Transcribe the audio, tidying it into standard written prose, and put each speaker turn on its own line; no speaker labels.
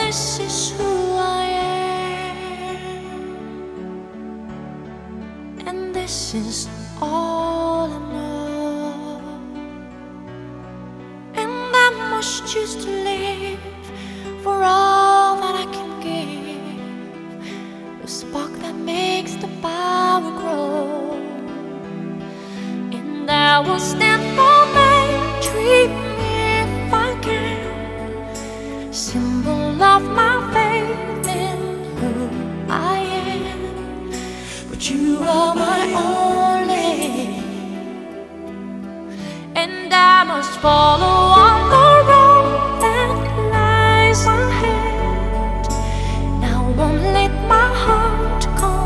this is who I am, and this is all I know. And I must choose to live for all that I can give, the spark that makes the power grow. And I will stand for my dream if I can, symbol of my faith in who I am. But you are my only, and I must follow on.